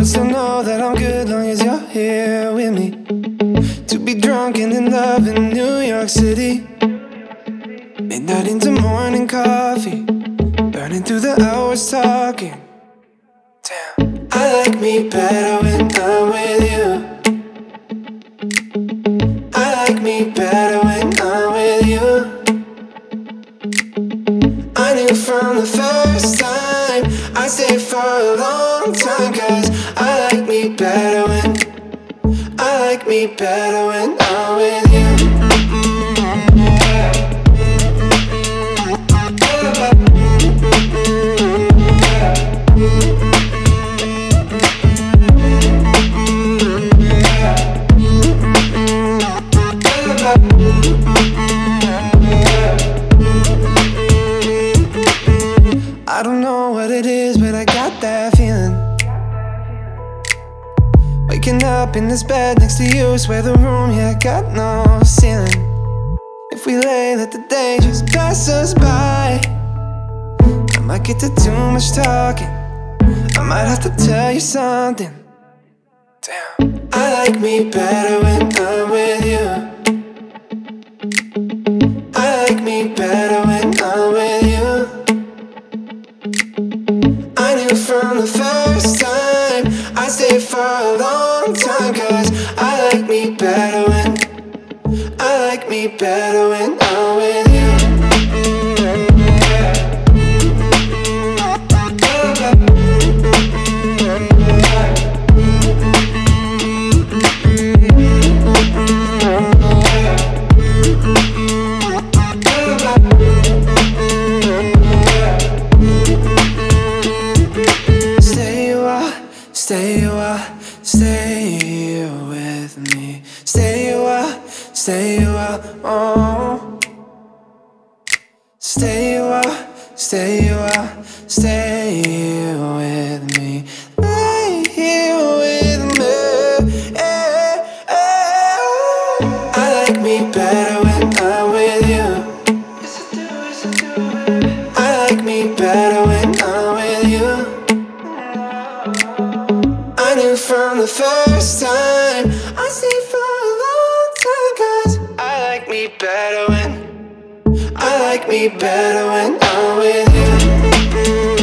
still know that I'm good long as you're here with me. To be drunk and in love in New York City. Midnight into morning coffee, burning through the hours talking. Damn, I like me better when I'm with you. I like me better when I'm with you. I knew from the first time I'd stay for a long time, 'cause I like me better when I'm with you. I don't know what it is, but I got that feeling. Waking up in this bed next to you, swear the room, yeah, got no ceiling. If we lay, let the day just pass us by. I might get to too much talking, I might have to tell you something. Damn, I like me better when I'm with you. I like me better when I'm with you. I knew from the first time I'd stay for a long time, 'cause I like me better when I'm with you. Stay with me. Stay a while, oh. Stay a while, stay with me. Lay here with me. I like me better when I'm with you. I like me better when I'm with you. I knew from the first time I'd stay for a long time, 'cause I like me better when I'm with you.